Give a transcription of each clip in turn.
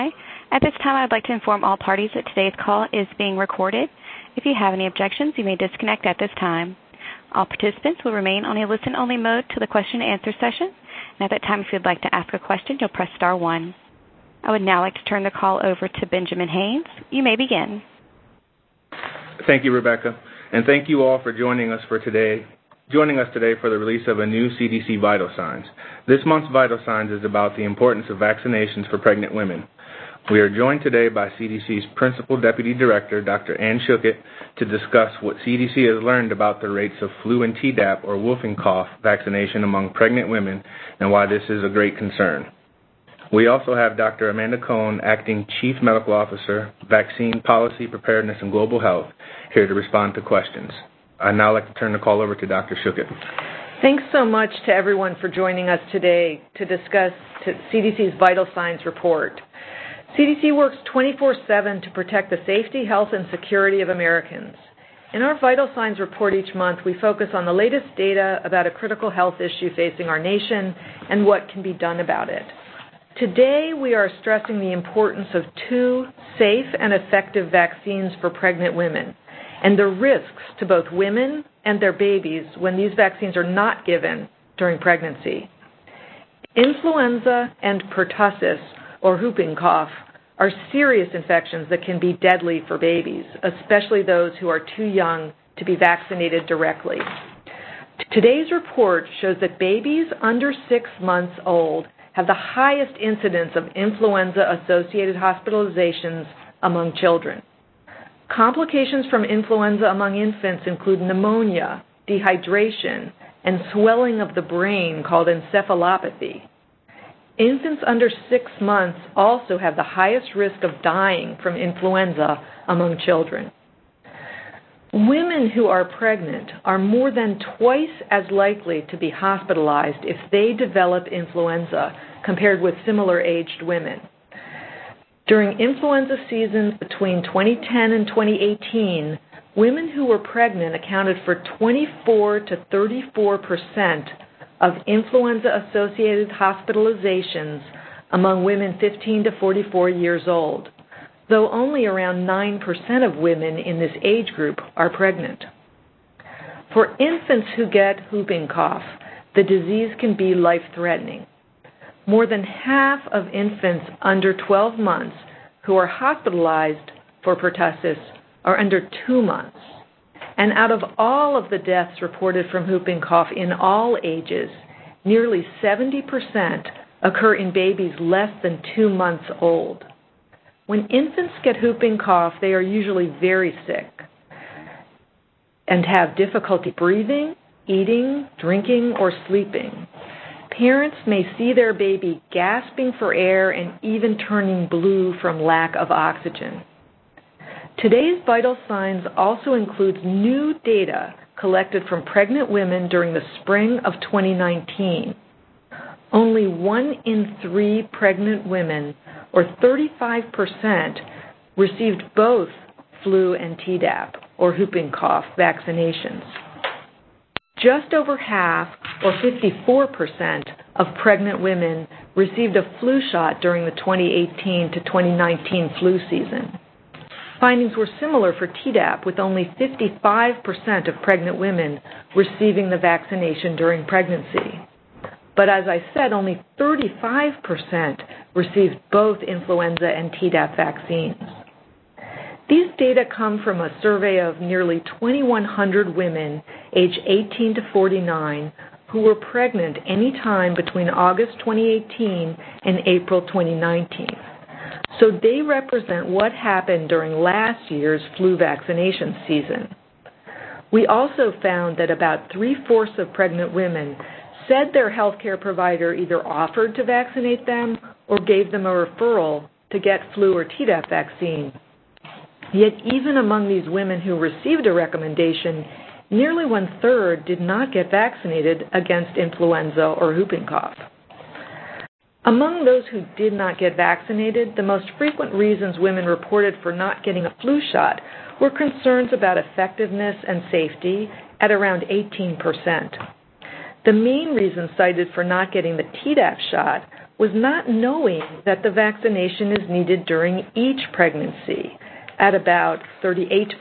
At this time, I'd like to inform all parties that today's call is being recorded. If you have any objections, you may disconnect at this time. All participants will remain on a listen-only mode till the question-and-answer session. And at that time, if you'd like to ask a question, you'll press star 1. I would now like to turn the call over to Benjamin Haynes. You may begin. Thank you, Rebecca, and thank you all for joining us today for the release of a new CDC Vital Signs. This month's Vital Signs is about the importance of vaccinations for pregnant women. We are joined today by CDC's Principal Deputy Director, Dr. Ann Schuchat, to discuss what CDC has learned about the rates of flu and Tdap, or whooping cough, vaccination among pregnant women and why this is a great concern. We also have Dr. Amanda Cohen, Acting Chief Medical Officer, Vaccine Policy, Preparedness, and Global Health, here to respond to questions. I'd now like to turn the call over to Dr. Schuchat. Thanks so much to everyone for joining us today to discuss CDC's Vital Signs report. CDC works 24/7 to protect the safety, health, and security of Americans. In our Vital Signs report each month, we focus on the latest data about a critical health issue facing our nation and what can be done about it. Today, we are stressing the importance of 2 safe and effective vaccines for pregnant women and the risks to both women and their babies when these vaccines are not given during pregnancy. Influenza and pertussis, or whooping cough, are serious infections that can be deadly for babies, especially those who are too young to be vaccinated directly. Today's report shows that babies under 6 months old have the highest incidence of influenza-associated hospitalizations among children. Complications from influenza among infants include pneumonia, dehydration, and swelling of the brain called encephalopathy. Infants under 6 months also have the highest risk of dying from influenza among children. Women who are pregnant are more than twice as likely to be hospitalized if they develop influenza compared with similar-aged women. During influenza seasons between 2010 and 2018, women who were pregnant accounted for 24 to 34% of influenza-associated hospitalizations among women 15 to 44 years old, though only around 9% of women in this age group are pregnant. For infants who get whooping cough, the disease can be life-threatening. More than half of infants under 12 months who are hospitalized for pertussis are under 2 months. And out of all of the deaths reported from whooping cough in all ages, nearly 70% occur in babies less than 2 months old. When infants get whooping cough, they are usually very sick and have difficulty breathing, eating, drinking, or sleeping. Parents may see their baby gasping for air and even turning blue from lack of oxygen. Today's Vital Signs also includes new data collected from pregnant women during the spring of 2019. Only 1 in 3 pregnant women, or 35%, received both flu and Tdap, or whooping cough, vaccinations. Just over half, or 54%, of pregnant women received a flu shot during the 2018 to 2019 flu season. Findings were similar for Tdap, with only 55% of pregnant women receiving the vaccination during pregnancy. But as I said, only 35% received both influenza and Tdap vaccines. These data come from a survey of nearly 2,100 women aged 18 to 49 who were pregnant any time between August 2018 and April 2019. So they represent what happened during last year's flu vaccination season. We also found that about 3/4 of pregnant women said their healthcare provider either offered to vaccinate them or gave them a referral to get flu or Tdap vaccine. Yet even among these women who received a recommendation, nearly 1/3 did not get vaccinated against influenza or whooping cough. Among those who did not get vaccinated, the most frequent reasons women reported for not getting a flu shot were concerns about effectiveness and safety at around 18%. The main reason cited for not getting the Tdap shot was not knowing that the vaccination is needed during each pregnancy at about 38%.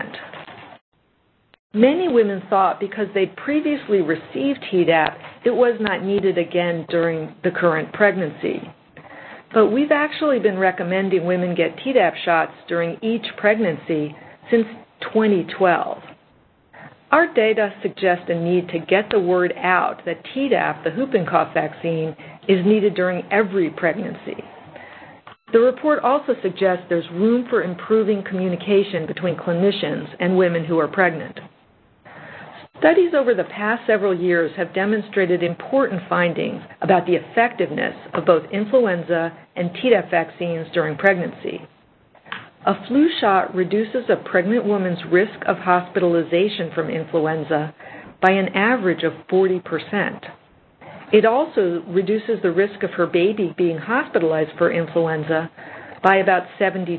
Many women thought because they'd previously received Tdap, it was not needed again during the current pregnancy. But we've actually been recommending women get Tdap shots during each pregnancy since 2012. Our data suggest a need to get the word out that Tdap, the whooping cough vaccine, is needed during every pregnancy. The report also suggests there's room for improving communication between clinicians and women who are pregnant. Studies over the past several years have demonstrated important findings about the effectiveness of both influenza and Tdap vaccines during pregnancy. A flu shot reduces a pregnant woman's risk of hospitalization from influenza by an average of 40%. It also reduces the risk of her baby being hospitalized for influenza by about 72%.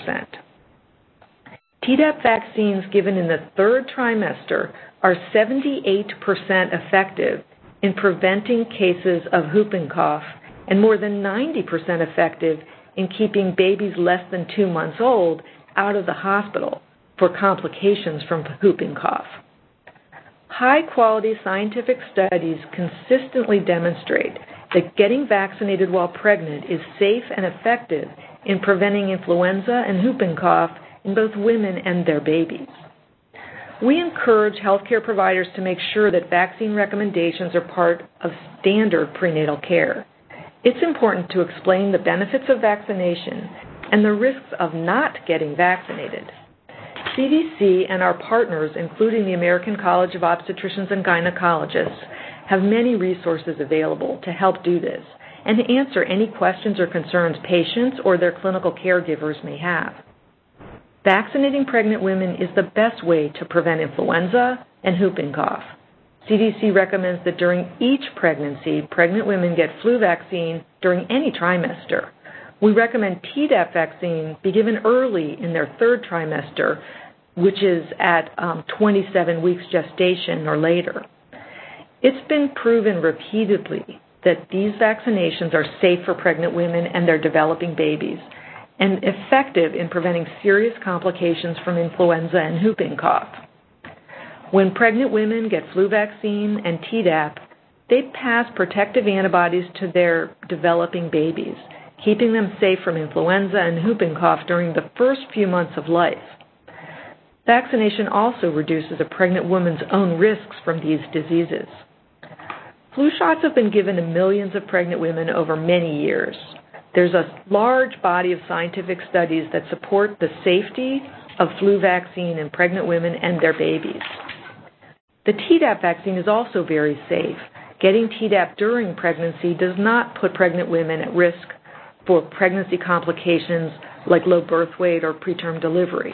Tdap vaccines given in the third trimester are 78% effective in preventing cases of whooping cough and more than 90% effective in keeping babies less than 2 months old out of the hospital for complications from whooping cough. High-quality scientific studies consistently demonstrate that getting vaccinated while pregnant is safe and effective in preventing influenza and whooping cough in both women and their babies. We encourage healthcare providers to make sure that vaccine recommendations are part of standard prenatal care. It's important to explain the benefits of vaccination and the risks of not getting vaccinated. CDC and our partners, including the American College of Obstetricians and Gynecologists, have many resources available to help do this and to answer any questions or concerns patients or their clinical caregivers may have. Vaccinating pregnant women is the best way to prevent influenza and whooping cough. CDC recommends that during each pregnancy, pregnant women get flu vaccine during any trimester. We recommend Tdap vaccine be given early in their third trimester, which is at 27 weeks gestation or later. It's been proven repeatedly that these vaccinations are safe for pregnant women and their developing babies, and effective in preventing serious complications from influenza and whooping cough. When pregnant women get flu vaccine and Tdap, they pass protective antibodies to their developing babies, keeping them safe from influenza and whooping cough during the first few months of life. Vaccination also reduces a pregnant woman's own risks from these diseases. Flu shots have been given to millions of pregnant women over many years. There's a large body of scientific studies that support the safety of flu vaccine in pregnant women and their babies. The Tdap vaccine is also very safe. Getting Tdap during pregnancy does not put pregnant women at risk for pregnancy complications like low birth weight or preterm delivery.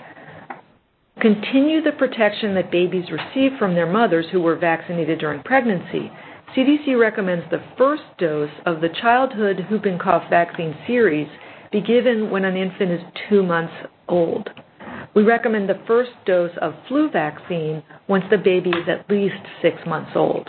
Continue the protection that babies receive from their mothers who were vaccinated during pregnancy. CDC recommends the first dose of the childhood whooping cough vaccine series be given when an infant is 2 months old. We recommend the first dose of flu vaccine once the baby is at least 6 months old.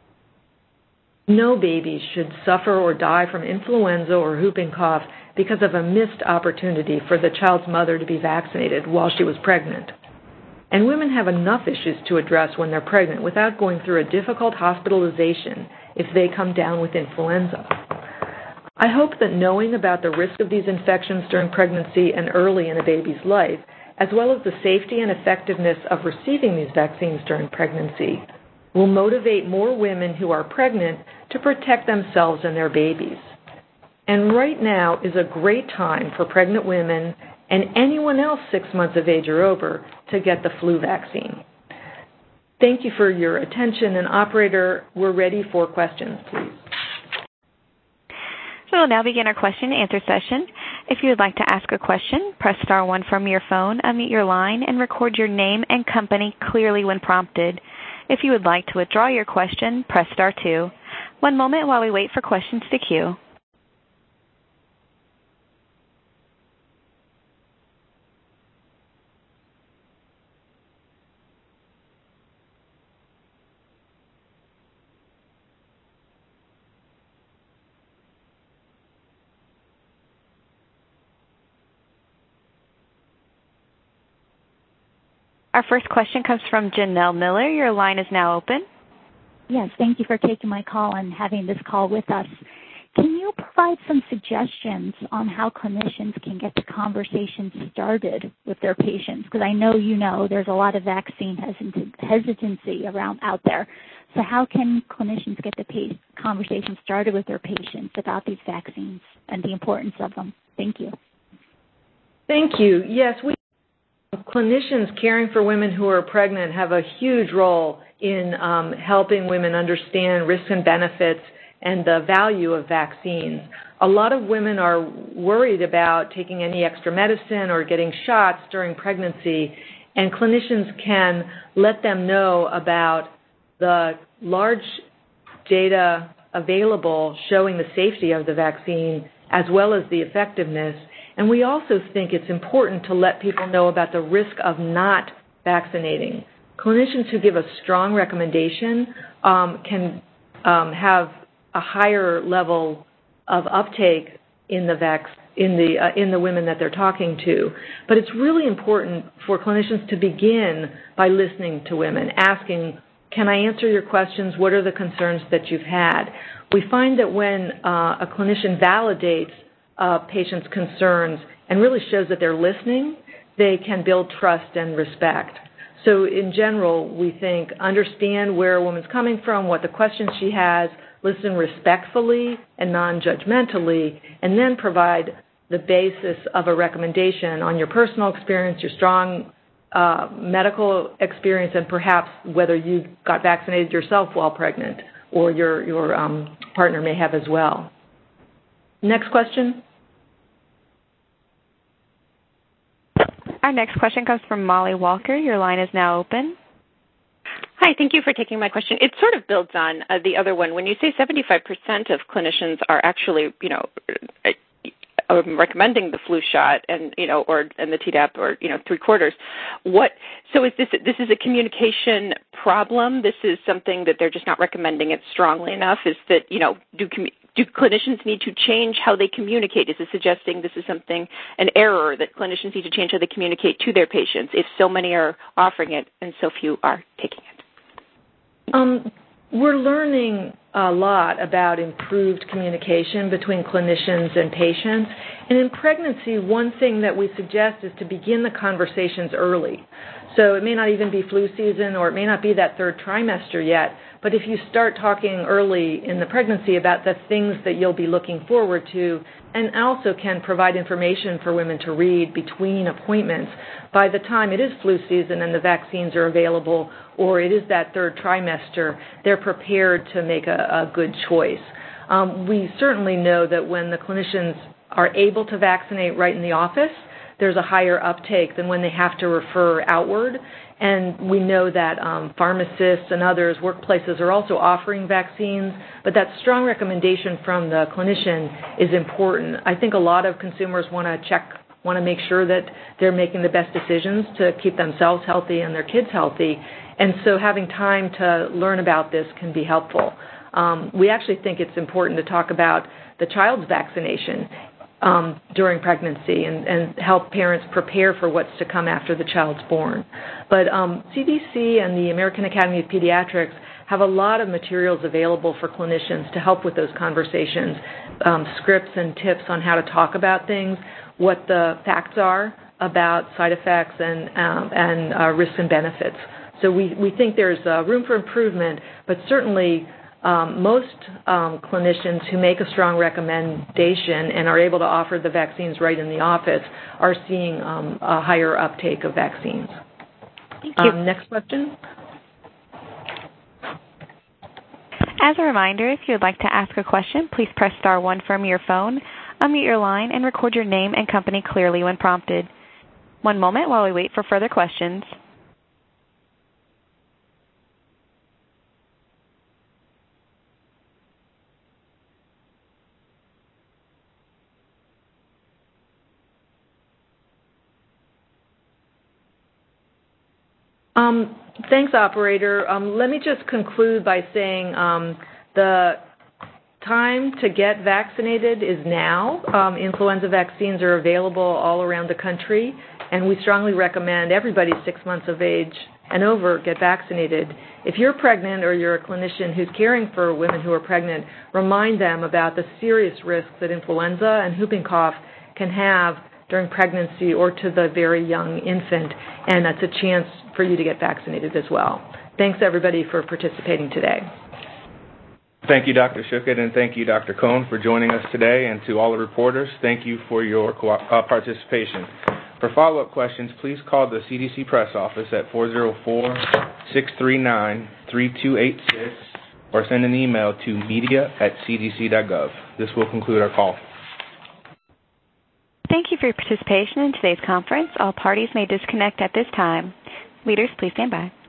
No baby should suffer or die from influenza or whooping cough because of a missed opportunity for the child's mother to be vaccinated while she was pregnant. And women have enough issues to address when they're pregnant without going through a difficult hospitalization if they come down with influenza. I hope that knowing about the risk of these infections during pregnancy and early in a baby's life, as well as the safety and effectiveness of receiving these vaccines during pregnancy, will motivate more women who are pregnant to protect themselves and their babies. And right now is a great time for pregnant women and anyone else 6 months of age or over to get the flu vaccine. Thank you for your attention, and operator, we're ready for questions, please. So we'll now begin our question and answer session. If you would like to ask a question, press star 1 from your phone, unmute your line, and record your name and company clearly when prompted. If you would like to withdraw your question, press star 2. One moment while we wait for questions to queue. Our first question comes from Janelle Miller. Your line is now open. Yes, thank you for taking my call and having this call with us. Can you provide some suggestions on how clinicians can get the conversation started with their patients? Because I know there's a lot of vaccine hesitancy out there. So how can clinicians get the conversation started with their patients about these vaccines and the importance of them? Thank you. Thank you. Yes, clinicians caring for women who are pregnant have a huge role in helping women understand risks and benefits and the value of vaccines. A lot of women are worried about taking any extra medicine or getting shots during pregnancy, and clinicians can let them know about the large data available showing the safety of the vaccine as well as the effectiveness. And we also think it's important to let people know about the risk of not vaccinating. Clinicians who give a strong recommendation can have a higher level of uptake in the women that they're talking to. But it's really important for clinicians to begin by listening to women, asking, can I answer your questions? What are the concerns that you've had? We find that when a clinician validates a patient's concerns and really shows that they're listening, they can build trust and respect. So in general, we think understand where a woman's coming from, what the questions she has, listen respectfully and non-judgmentally, and then provide the basis of a recommendation on your personal experience, your strong medical experience, and perhaps whether you got vaccinated yourself while pregnant or your partner may have as well. Next question. Our next question comes from Molly Walker. Your line is now open. Hi, thank you for taking my question. It sort of builds on the other one. When you say 75% of clinicians are actually, recommending the flu shot and the Tdap or 3/4, so is this is a communication problem? This is something that they're just not recommending it strongly enough? Is that do clinicians need to change how they communicate? Is it suggesting this is an error that clinicians need to change how they communicate to their patients if so many are offering it and so few are taking it? We're learning a lot about improved communication between clinicians and patients. And in pregnancy, one thing that we suggest is to begin the conversations early. So it may not even be flu season or it may not be that third trimester yet, but if you start talking early in the pregnancy about the things that you'll be looking forward to, and also can provide information for women to read between appointments, by the time it is flu season and the vaccines are available or it is that third trimester, they're prepared to make a good choice. We certainly know that when the clinicians are able to vaccinate right in the office, there's a higher uptake than when they have to refer outward. And we know that pharmacists and others, workplaces are also offering vaccines, but that strong recommendation from the clinician is important. I think a lot of consumers want to make sure that they're making the best decisions to keep themselves healthy and their kids healthy. And so having time to learn about this can be helpful. We actually think it's important to talk about the child's vaccination during pregnancy and help parents prepare for what's to come after the child's born. But CDC and the American Academy of Pediatrics have a lot of materials available for clinicians to help with those conversations, scripts and tips on how to talk about things, what the facts are about side effects and risks and benefits. So we think there's room for improvement, but certainly most clinicians who make a strong recommendation and are able to offer the vaccines right in the office are seeing a higher uptake of vaccines. Thank you. Next question. As a reminder, if you would like to ask a question, please press star 1 from your phone, unmute your line, and record your name and company clearly when prompted. One moment while we wait for further questions. Thanks, operator. Let me just conclude by saying the time to get vaccinated is now. Influenza vaccines are available all around the country, and we strongly recommend everybody 6 months of age and over get vaccinated. If you're pregnant or you're a clinician who's caring for women who are pregnant, remind them about the serious risks that influenza and whooping cough can have during pregnancy or to the very young infant, and that's a chance for you to get vaccinated as well. Thanks, everybody, for participating today. Thank you, Dr. Schuchat, and thank you, Dr. Cohn, for joining us today, and to all the reporters, thank you for your participation. For follow-up questions, please call the CDC press office at 404-639-3286 or send an email to media@cdc.gov. This will conclude our call. Thank you for your participation in today's conference. All parties may disconnect at this time. Leaders, please stand by.